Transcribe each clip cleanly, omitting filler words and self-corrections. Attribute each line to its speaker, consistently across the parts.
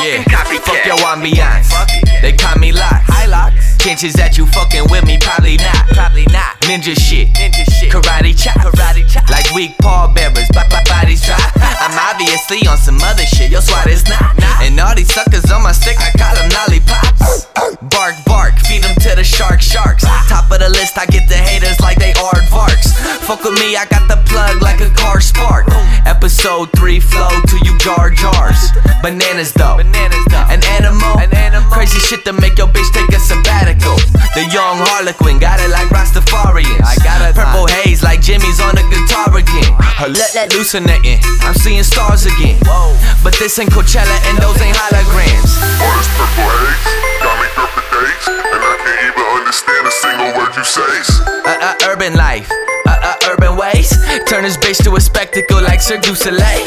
Speaker 1: motherfucking copycat. Fuck your ambiance, they call me Locks. Chances that you fucking with me, probably not. Ninja shit, karate chop. Like weak pallbearers, bodies dry. I'm obviously on some other shit, yo, swat is not. And all these suckers on my stick, I call them lollipops. Bark, feed them to the sharks. Top of the list, I get the haters like they aardvarks. Fuck with me, I got the plug like a car spark. Episode 3 flow to you jar jars. Bananas though, an animal. Crazy shit to make your bitch take a sabbatical. The young Harlequin, got it like Rastafarians. I got it purple haze like Jimmy's on the guitar again. Hallucinating, I'm seeing stars again. But this ain't Coachella and those ain't holograms.
Speaker 2: All this purple haze got me up for days, and I can't even understand a single word you say.
Speaker 1: Urban life, urban ways. Turn his bitch to a spectacle like Cirque du Soleil.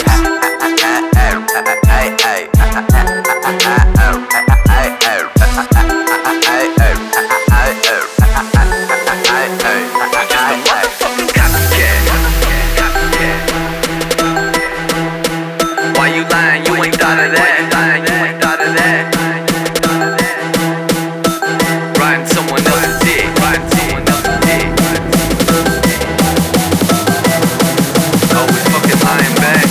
Speaker 1: Why you lying? You ain't thought of that. Riding someone else's dick. Always fucking lying back.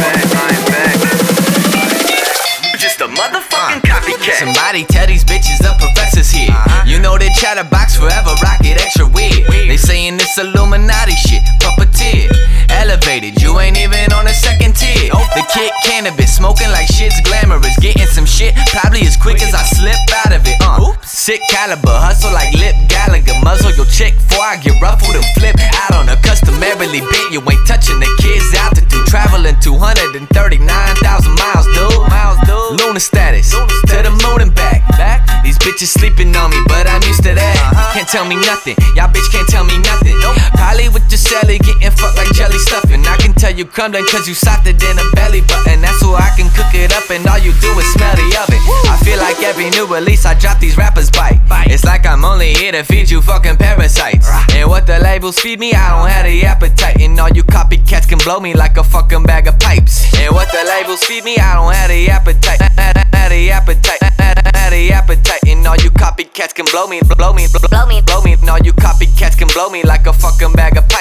Speaker 1: You're just a motherfucking copycat. Somebody tell these bitches the professor's here. You know they chatterbox forever, rocket extra weird. They saying this Illuminati shit, puppeteer. Elevated, you ain't even on a second tier. The kick cannabis, smoking like shit's glamorous. Getting some shit, probably as quick as I slip out of it. Sick caliber, hustle like Lip Gallagher. Muzzle your chick before I get ruffled and flip out on her. Customarily bent, you ain't touching the kids' altitude. Traveling 239,000 miles, dude. Lunar status, to the moon and back. These bitches sleeping on me, but I'm used to that. Can't tell me nothing, y'all bitch can't tell me nothing. Probably with your celly, getting fucked like jelly stuffing. I can tell you crumbling cause you socked it in a belly button. That's why I can cook it up and all you do is smell the oven. I feel like every new release I drop these rappers bite. It's like I'm only here to feed you fucking parasites. And what the labels feed me, I don't have the appetite. And all you copycats can blow me like a fucking bag of pipes. And what the labels feed me, I don't have the appetite. And all you copycats can blow me. And all you copycats can blow me like a fucking bag of pipes.